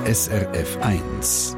SRF 1.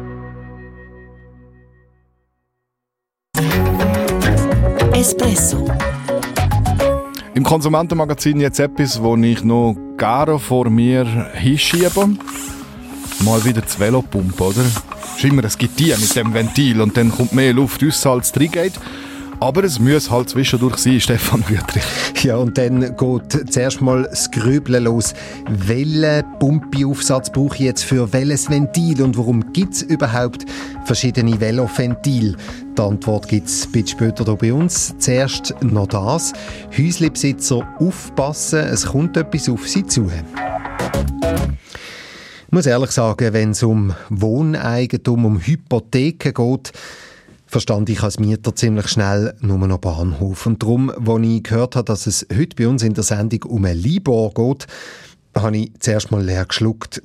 Espresso. Im Konsumentenmagazin jetzt etwas, das ich noch gerne vor mir hinschiebe. Mal wieder das Velopump, oder? Es ist immer ein Getier mit dem Ventil und dann kommt mehr Luft raus, als es reingeht. Aber es muss halt zwischendurch sein, Stefan Wüthrich. Ja, und dann geht zuerst mal das Grübeln los. Welchen Pumpeaufsatz brauche ich jetzt für welches Ventil und warum gibt es überhaupt verschiedene Veloventile? Die Antwort gibt es ein bisschen später hier bei uns. Zuerst noch das. Häuslebesitzer aufpassen, es kommt etwas auf sie zu. Ich muss ehrlich sagen, wenn es um Wohneigentum, um Hypotheken geht, verstand ich als Mieter ziemlich schnell nur noch Bahnhof. Und darum, als ich gehört habe, dass es heute bei uns in der Sendung um ein Libor geht, habe ich zuerst mal leer geschluckt.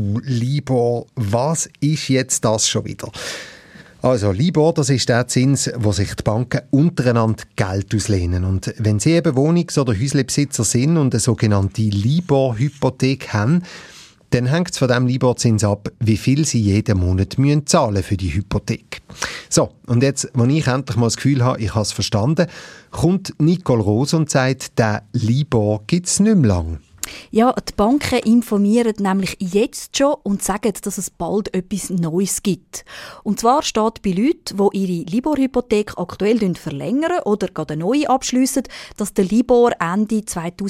Libor, was ist jetzt das schon wieder? Also, Libor, das ist der Zins, wo sich die Banken untereinander Geld auslehnen. Und wenn Sie eben Wohnungs- oder Häuslebesitzer sind und eine sogenannte Libor-Hypothek haben, dann hängt es von diesem Libor-Zins ab, wie viel Sie jeden Monat zahlen für die Hypothek. So, und jetzt, als ich endlich mal das Gefühl habe, ich habe es verstanden, kommt Nicole Rose und sagt, der Libor gibt es nicht mehr lang. Ja, die Banken informieren nämlich jetzt schon und sagen, dass es bald etwas Neues gibt. Und zwar steht bei Leuten, die ihre Libor-Hypothek aktuell verlängern oder gerade eine neue abschliessen, dass der Libor Ende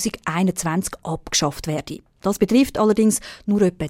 2021 abgeschafft werde. Das betrifft allerdings nur etwa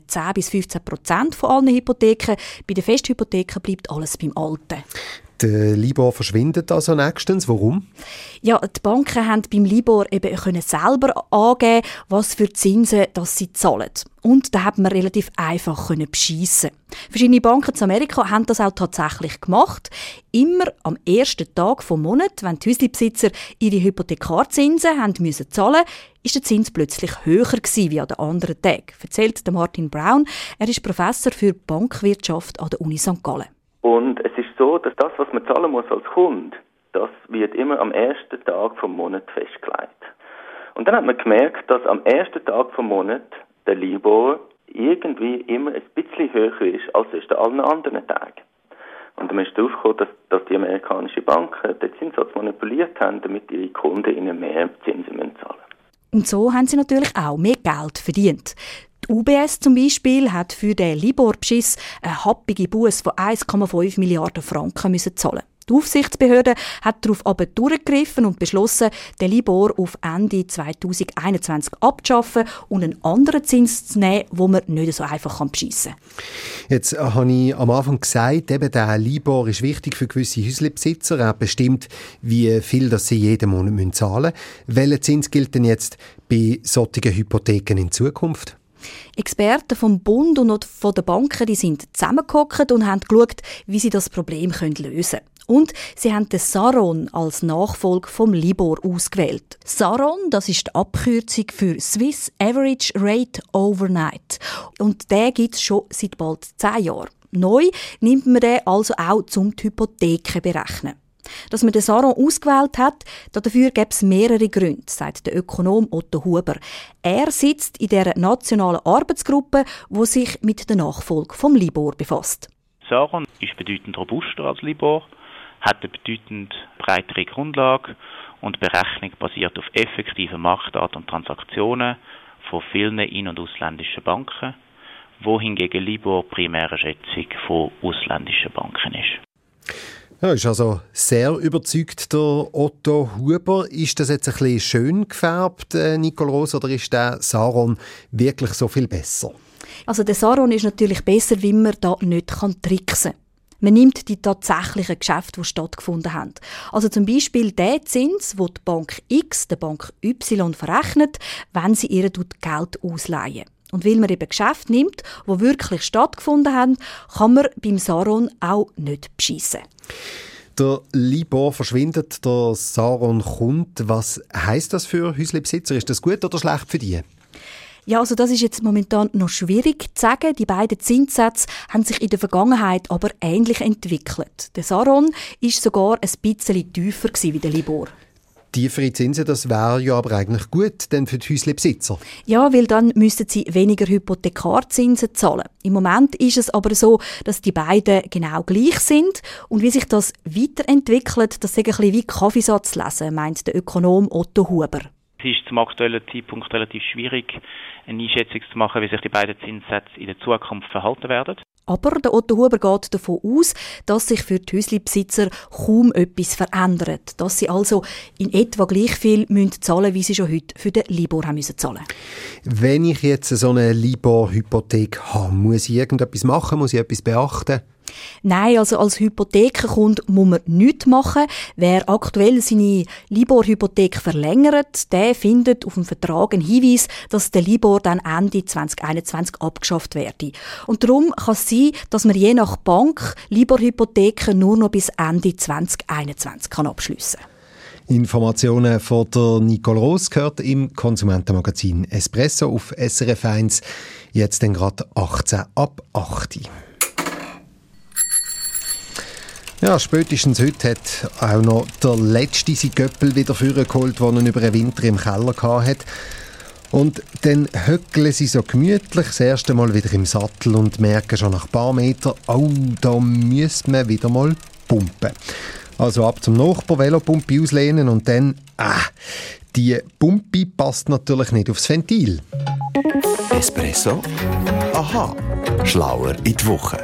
10-15% von allen Hypotheken. Bei den Festhypotheken bleibt alles beim Alten. Der Libor verschwindet also nächstens. Warum? Ja, die Banken haben beim Libor eben selber angeben, was für Zinsen das sie zahlen. Und da hat man relativ einfach beschissen. Verschiedene Banken in Amerika haben das auch tatsächlich gemacht. Immer am ersten Tag vom Monat, wenn die Häuslebesitzer ihre Hypothekarzinsen haben müssen zahlen, ist der Zins plötzlich höher gewesen wie an den anderen Tagen, erzählt Martin Brown. Er ist Professor für Bankwirtschaft an der Uni St. Gallen. Und es ist so, dass das, was man zahlen muss als Kunde, das wird immer am ersten Tag vom Monat festgelegt. Und dann hat man gemerkt, dass am ersten Tag vom Monat der Libor irgendwie immer ein bisschen höher ist als an allen anderen Tagen. Und dann ist darauf gekommen, dass die amerikanischen Banken den Zinssatz manipuliert haben, damit ihre Kunden ihnen mehr Zinsen zahlen müssen. Und so haben sie natürlich auch mehr Geld verdient. Die UBS zum Beispiel hat für den Libor-Beschiss eine happige Busse von 1,5 Milliarden Franken zahlen. Die Aufsichtsbehörde hat darauf aber durchgegriffen und beschlossen, den Libor auf Ende 2021 abzuschaffen und einen anderen Zins zu nehmen, den man nicht so einfach beschissen kann. Jetzt habe ich am Anfang gesagt, eben der Libor ist wichtig für gewisse Häuslebesitzer. Er bestimmt, wie viel das sie jeden Monat zahlen müssen. Welcher Zins gilt denn jetzt bei solchen Hypotheken in Zukunft? Experten vom Bund und von den Banken die sind zusammengehockt und haben geschaut, wie sie das Problem lösen können. Und sie haben den Saron als Nachfolger vom Libor ausgewählt. Saron, das ist die Abkürzung für Swiss Average Rate Overnight. Und den gibt es schon seit bald 10 Jahren. Neu nimmt man den also auch zum die Hypotheken berechnen. Dass man den Saron ausgewählt hat, dafür gibt es mehrere Gründe, sagt der Ökonom Otto Huber. Er sitzt in der nationalen Arbeitsgruppe, die sich mit der Nachfolge vom Libor befasst. Saron ist bedeutend robuster als Libor, hat eine bedeutend breitere Grundlage und die Berechnung basiert auf effektiven Marktdaten und Transaktionen von vielen in- und ausländischen Banken, wohingegen Libor primäre Schätzung von ausländischen Banken ist. Ja, ist also sehr überzeugt, der Otto Huber. Ist das jetzt ein bisschen schön gefärbt, Nicole Rose, oder ist der Saron wirklich so viel besser? Also der Saron ist natürlich besser, weil man da nicht tricksen kann. Man nimmt die tatsächlichen Geschäfte, die stattgefunden haben. Also zum Beispiel den Zins, den die Bank X der Bank Y verrechnet, wenn sie ihr Geld ausleihen. Und weil man eben Geschäfte nimmt, die wirklich stattgefunden haben, kann man beim Saron auch nicht beschissen. Der Libor verschwindet, der Saron kommt. Was heisst das für Häuslebesitzer? Ist das gut oder schlecht für die? Ja, also das ist jetzt momentan noch schwierig zu sagen. Die beiden Zinssätze haben sich in der Vergangenheit aber ähnlich entwickelt. Der Saron war sogar ein bisschen tiefer wie der Libor. Tiefere Zinsen, das wäre ja aber eigentlich gut denn für die Häuslebesitzer. Ja, weil dann müssten sie weniger Hypothekarzinsen zahlen. Im Moment ist es aber so, dass die beiden genau gleich sind. Und wie sich das weiterentwickelt, das ist ein bisschen wie Kaffeesatz lesen, meint der Ökonom Otto Huber. Es ist zum aktuellen Zeitpunkt relativ schwierig, eine Einschätzung zu machen, wie sich die beiden Zinssätze in der Zukunft verhalten werden. Aber der Otto Huber geht davon aus, dass sich für die Häuslebesitzer kaum etwas verändert. Dass sie also in etwa gleich viel zahlen müssen, wie sie schon heute für den Libor haben müssen zahlen. Wenn ich jetzt so eine Libor-Hypothek habe, muss ich irgendetwas machen? Muss ich etwas beachten? Nein, also als Hypothekenkunde muss man nichts machen. Wer aktuell seine Libor-Hypothek verlängert, der findet auf dem Vertrag einen Hinweis, dass der Libor dann Ende 2021 abgeschafft werde. Und darum kann es sein, dass man je nach Bank Libor-Hypotheken nur noch bis Ende 2021 abschliessen kann. Informationen von der Nicole Ross gehört im Konsumentenmagazin Espresso auf SRF 1. Jetzt dann gerade 18 ab 8. Ja, spätestens heute hat auch noch der Letzte sein Göppel wieder vorgeholt, den er über den Winter im Keller hatte. Und dann höckeln sie so gemütlich das erste Mal wieder im Sattel und merken schon nach ein paar Metern, oh, da müsste man wieder mal pumpen. Also ab zum Nachbar Velopumpe auslehnen und dann, die Pumpe passt natürlich nicht aufs Ventil. Espresso? Aha, schlauer in die Woche.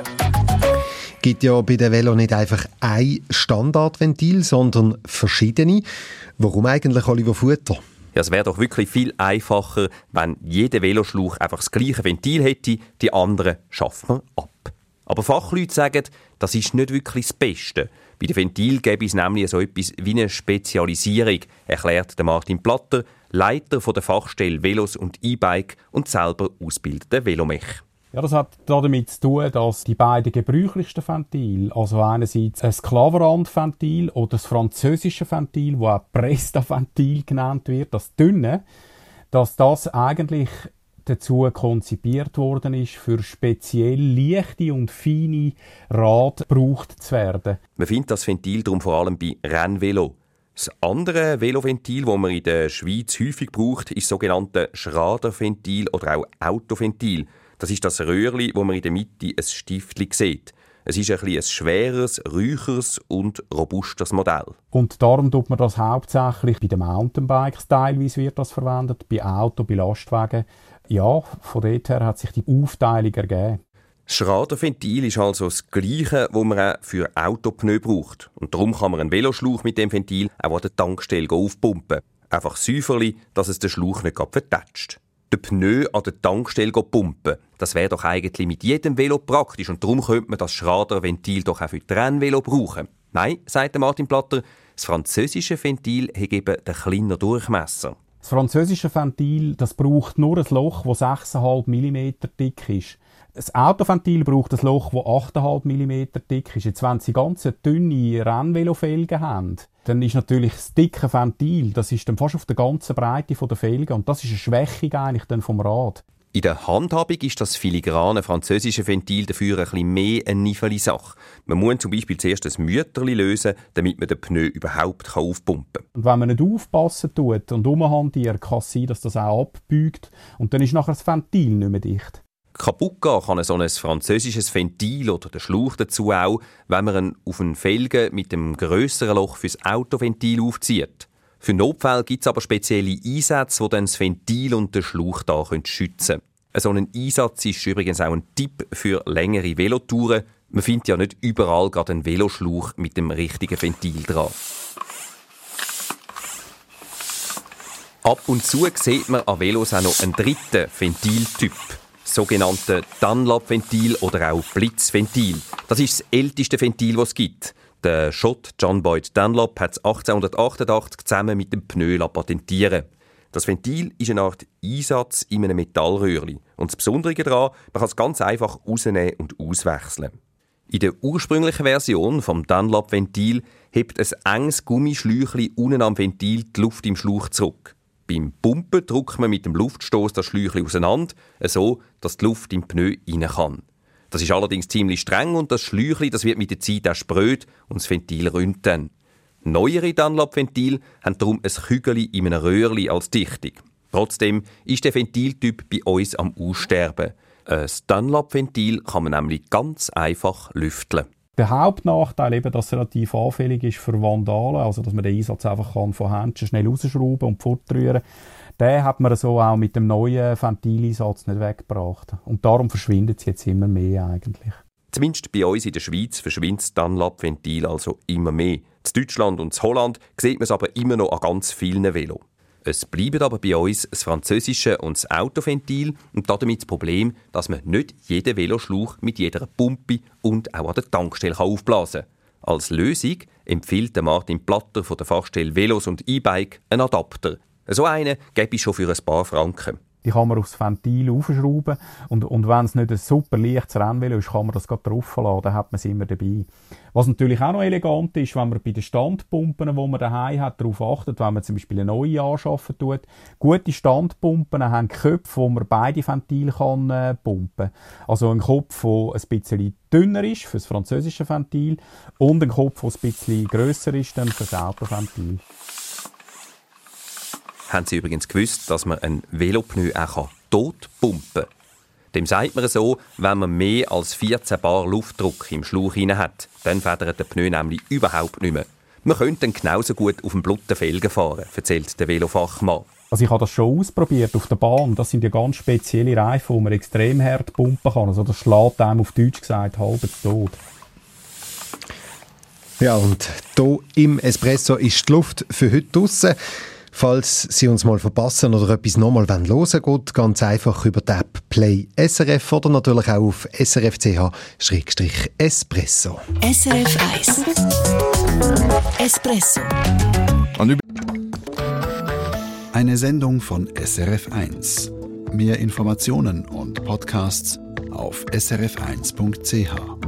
Es gibt ja bei den Velo nicht einfach ein Standardventil, sondern verschiedene. Warum eigentlich, Oliver Futter? Ja, es wäre doch wirklich viel einfacher, wenn jeder Veloschlauch einfach das gleiche Ventil hätte, die anderen schafft man ab. Aber Fachleute sagen, das ist nicht wirklich das Beste. Bei den Ventilen gäbe es nämlich so etwas wie eine Spezialisierung, erklärt Martin Platter, Leiter der Fachstelle Velos und E-Bike und selber ausgebildeter Velomech. Ja, das hat damit zu tun, dass die beiden gebräuchlichsten Ventile, also einerseits ein Klaverand-Ventil oder das französische Ventil, das auch Presta-Ventil genannt wird, das dünne, dass das eigentlich dazu konzipiert worden ist, für speziell leichte und feine Rad gebraucht zu werden. Man findet das Ventil darum vor allem bei Rennvelo. Das andere Veloventil, das man in der Schweiz häufig braucht, ist das sogenannte Schraderventil oder auch Autoventil. Das ist das Röhrli, wo man in der Mitte ein Stiftchen sieht. Es ist ein schweres, räucheres und robustes Modell. Und darum tut man das hauptsächlich bei den Mountainbikes teilweise wird das verwendet, bei Auto, bei Lastwagen. Ja, von dort her hat sich die Aufteilung ergeben. Das Schraderventil ist also das Gleiche, das man auch für Autopneu braucht. Und darum kann man einen Veloschlauch mit dem Ventil auch an der Tankstelle aufpumpen. Einfach säuferli, dass es den Schlauch nicht vertätscht. Den Pneu an der Tankstelle pumpen, das wäre doch eigentlich mit jedem Velo praktisch und darum könnte man das Schraderventil doch auch für die Rennvelo brauchen. Nein, sagt Martin Platter, das französische Ventil hat eben den kleinen Durchmesser. Das französische Ventil, das braucht nur ein Loch, das 6,5 mm dick ist. Das Autoventil braucht ein Loch, das 8,5 mm dick ist. Jetzt, wenn Sie ganz dünne Rennvelofelgen haben, dann ist natürlich das dicke Ventil, das ist dann fast auf der ganzen Breite der Felge und das ist eine Schwächung eigentlich dann vom Rad. In der Handhabung ist das filigrane französische Ventil dafür ein bisschen mehr eine Nifeli-Sache. Man muss zum Beispiel zuerst ein Mütterli lösen, damit man den Pneu überhaupt aufpumpen kann. Und wenn man nicht aufpassen tut und umhantiert, kann es sein, dass das auch abbeugt und dann ist nachher das Ventil nicht mehr dicht. Kaputt gehen kann so ein französisches Ventil oder der Schlauch dazu auch, wenn man ihn auf einen Felgen mit dem grösseren Loch fürs Autoventil aufzieht. Für Notfälle gibt es aber spezielle Einsätze, die dann das Ventil und den Schlauch da schützen können. So ein Einsatz ist übrigens auch ein Tipp für längere Velotouren. Man findet ja nicht überall gerade einen Veloschlauch mit dem richtigen Ventil dran. Ab und zu sieht man an Velos auch noch einen dritten Ventiltyp. Das sogenannte Dunlop-Ventil oder auch Blitzventil. Das ist das älteste Ventil, das es gibt. Der Schott John Boyd Dunlop hat es 1888 zusammen mit dem Pneu patentieren. Das Ventil ist eine Art Einsatz in einem Metallröhrli. Und das Besondere daran, man kann es ganz einfach rausnehmen und auswechseln. In der ursprünglichen Version vom Dunlop-Ventil hebt ein enges Gummischläuchli unten am Ventil die Luft im Schlauch zurück. Beim Pumpen drückt man mit dem Luftstoß das Schläuchli auseinander, so dass die Luft im Pneu rein kann. Das ist allerdings ziemlich streng und das Schläuchli, das wird mit der Zeit auch spröd und das Ventil rinnt dann. Neuere Dunlop-Ventile haben darum ein Kügel in einem Röhrchen als Dichtung. Trotzdem ist der Ventiltyp bei uns am Aussterben. Ein Dunlop-Ventil kann man nämlich ganz einfach lüfteln. Der Hauptnachteil, eben, dass es relativ anfällig ist für Vandalen, also dass man den Einsatz einfach von Händchen schnell rausschrauben und fortrühren, den hat man so auch mit dem neuen Ventileinsatz nicht weggebracht. Und darum verschwindet es jetzt immer mehr eigentlich. Zumindest bei uns in der Schweiz verschwindet das Dunlop-Ventil also immer mehr. In Deutschland und in Holland sieht man es aber immer noch an ganz vielen Velos. Es bleibt aber bei uns das französische und das Autoventil und damit das Problem, dass man nicht jeden Veloschlauch mit jeder Pumpe und auch an der Tankstelle aufblasen kann. Als Lösung empfiehlt Martin Platter von der Fachstelle Velos und E-Bike einen Adapter. So einen gebe ich schon für ein paar Franken. Die kann man aufs Ventil aufschrauben und wenn es nicht ein super leichtes Rennvelo ist, kann man das gerade drauf lassen, dann hat man es immer dabei. Was natürlich auch noch elegant ist, wenn man bei den Standpumpen, die man daheim hat, darauf achtet, wenn man zum Beispiel eine neue anschaffen tut. Gute Standpumpen haben Köpfe, wo man beide Ventile pumpen kann. Also ein Kopf, der ein bisschen dünner ist für das französische Ventil und ein Kopf, der ein bisschen grösser ist dann für das Autoventil. Haben Sie übrigens gewusst, dass man ein Velopneu auch tot pumpen kann? Dem sagt man so, wenn man mehr als 14 Bar Luftdruck im Schlauch hat. Dann federt der Pneu nämlich überhaupt nicht mehr. Man könnte dann genauso gut auf dem blutigen Felgen fahren, erzählt der Velofachmann. Also ich habe das schon ausprobiert auf der Bahn. Das sind ja ganz spezielle Reifen, die man extrem hart pumpen kann. Also das schlägt einem auf Deutsch gesagt halb tot. Ja, und hier im Espresso ist die Luft für heute draussen. Falls Sie uns mal verpassen oder etwas nochmal hören wollen, geht ganz einfach über die App Play SRF oder natürlich auch auf srf.ch/espresso. SRF 1 Espresso. Eine Sendung von SRF 1. Mehr Informationen und Podcasts auf srf1.ch.